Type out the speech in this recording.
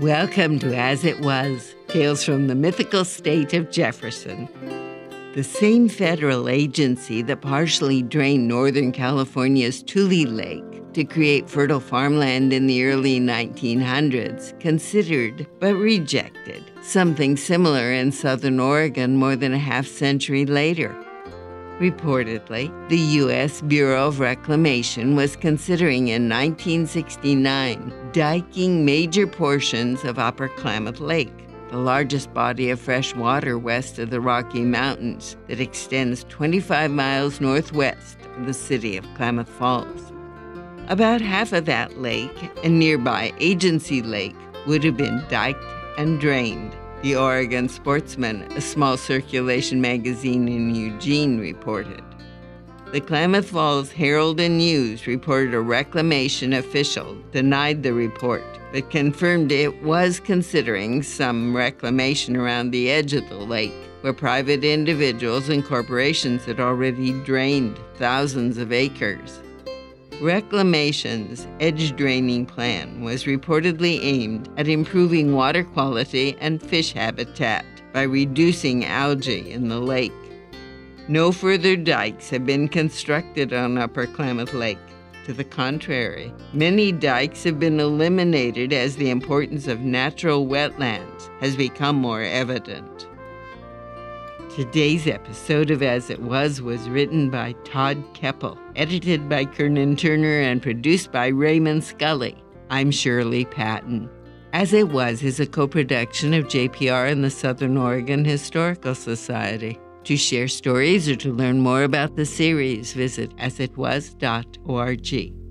Welcome to As It Was, Tales from the Mythical State of Jefferson. The same federal agency that partially drained Northern California's Tule Lake to create fertile farmland in the early 1900s considered, but rejected, something similar in Southern Oregon more than a half-century later. Reportedly, the U.S. Bureau of Reclamation was considering in 1969 diking major portions of Upper Klamath Lake, the largest body of fresh water west of the Rocky Mountains that extends 25 miles northwest of the city of Klamath Falls. About half of that lake and nearby Agency Lake would have been diked and drained. The Oregon Sportsman, a small circulation magazine in Eugene, reported. The Klamath Falls Herald and News reported a reclamation official denied the report, but confirmed it was considering some reclamation around the edge of the lake, where private individuals and corporations had already drained thousands of acres. Reclamation's edge draining plan was reportedly aimed at improving water quality and fish habitat by reducing algae in the lake. No further dikes have been constructed on Upper Klamath Lake. To the contrary, many dikes have been eliminated as the importance of natural wetlands has become more evident. Today's episode of As It Was written by Todd Keppel, edited by Kernan Turner, and produced by Raymond Scully. I'm Shirley Patton. As It Was is a co-production of JPR and the Southern Oregon Historical Society. To share stories or to learn more about the series, visit asitwas.org.